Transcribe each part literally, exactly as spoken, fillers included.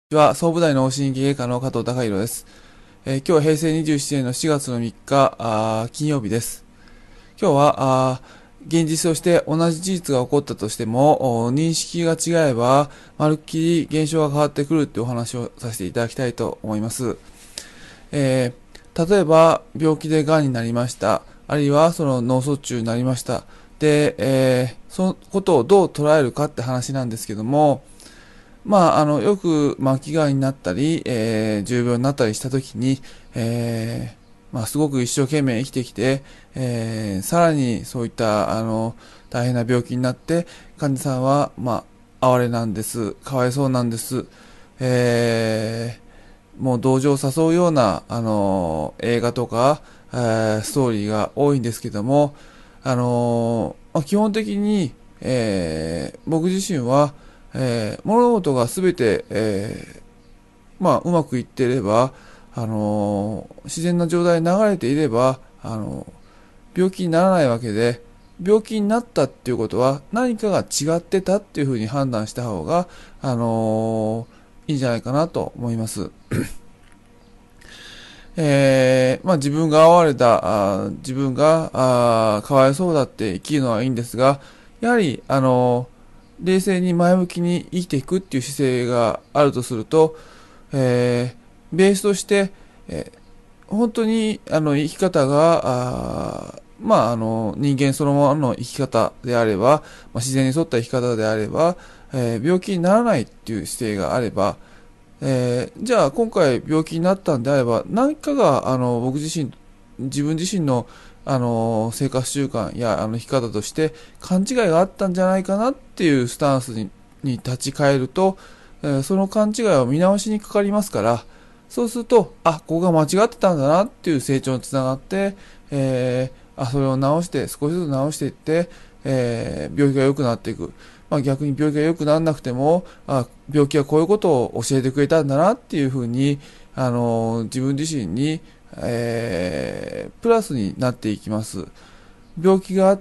こんにちは、総武大脳神経外科の加藤孝弘です。えー今日は平成にじゅうななねんのしがつのみっか、あー金曜日です。今日は、あー現実として同じ事実が起こったとしても、お認識が違えば、まるっきり現象が変わってくるというお話をさせていただきたいと思います。えー例えば、病気で癌になりました。あるいは、その脳卒中になりました。で、えーそのことをどう捉えるかって話なんですけども、まあ、あの、よく末期がんになったり、えー、重病になったりしたときに、えー、まあ、すごく一生懸命生きてきて、えー、さらにそういった、あの、大変な病気になって、患者さんは、まあ、哀れなんです。かわいそうなんです。えー、もう同情を誘うような、あの、映画とか、えー、ストーリーが多いんですけども、あの、まあ基本的に、えー、僕自身は、えー、物事がすべて、えー、まあ、うまくいっていれば、あのー自然な状態に流れていれば、あのー病気にならないわけで、病気になったっていうことは何かが違ってたっていうふうに判断した方が、あのーいいんじゃないかなと思います。えー、まあ自分が哀れだ、あ自分があかわいそうだって生きるのはいいんですが、やはり、あの冷静に前向きに生きていくっていう姿勢があるとすると、えー、ベースとして、えー本当にあの生き方が、あまあ、あの人間そのままの生き方であれば、まあ、自然に沿った生き方であれば、えー病気にならないっていう姿勢があれば、えーじゃあ今回病気になったんであれば、何かがあの僕自身、自分自身のあの生活習慣やあの生き方として勘違いがあったんじゃないかなっていうスタンスにに立ち返ると、えーその勘違いを見直しにかかりますから、そうすると、あ、ここが間違ってたんだなっていう成長につながって、えーあ、それを直して、少しずつ直していって、えー病気が良くなっていく。まあ、逆に病気が良くならなくても、あ、病気はこういうことを教えてくれたんだなっていうふうに、あの、自分自身に、えープラスになっていきます。病気があって、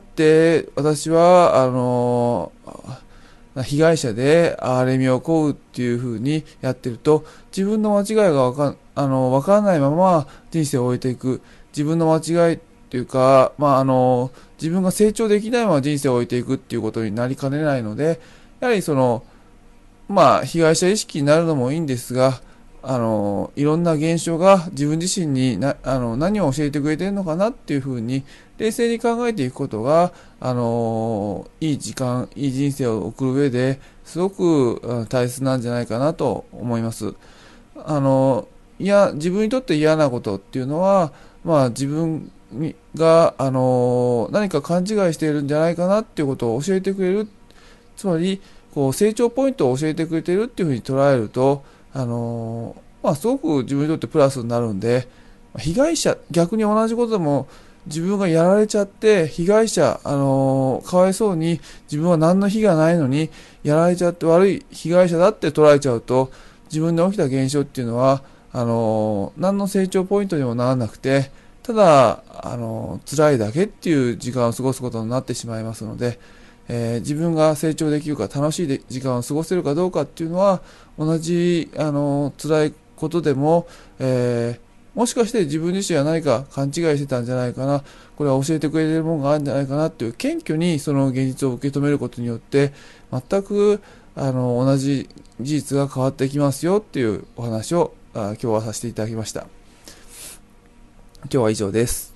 私は、あの、被害者で憐れみを請うっていう風にやってると、自分の間違いがわかん、あの、わからないまま人生を終えていく。自分の間違いっていうか、まあ、あの、自分が成長できないまま人生を終えていくっていうことになりかねないので、やはりその、まあ、被害者意識になるのもいいんですが、あの、いろんな現象が自分自身にな、あの、何を教えてくれてるのかなっていうふうに、冷静に考えていくことが、あの、いい時間、いい人生を送る上で、すごくうん大切なんじゃないかなと思います。あの、いや、自分にとって嫌なことっていうのは、まあ自分が、あの、何か勘違いしているんじゃないかなっていうことを教えてくれる。つまり、こう、成長ポイントを教えてくれてるっていうふうに捉えると、あのまあ、すごく自分にとってプラスになるんで、被害者、逆に同じことでも、自分がやられちゃって、被害者、あのかわいそうに、自分は何の非がないのに、やられちゃって悪い被害者だって捉えちゃうと、自分で起きた現象っていうのは、あの何の成長ポイントにもならなくて、ただ、あの辛いだけっていう時間を過ごすことになってしまいますので、えー自分が成長できるか楽しいで時間を過ごせるかどうかっていうのは同じあの辛いことでも、えーもしかして自分自身は何か勘違いしてたんじゃないかな、これは教えてくれてるものがあるんじゃないかなっていう謙虚にその現実を受け止めることによって全くあの同じ事実が変わってきますよっていうお話をあ今日はさせていただきました。今日は以上です。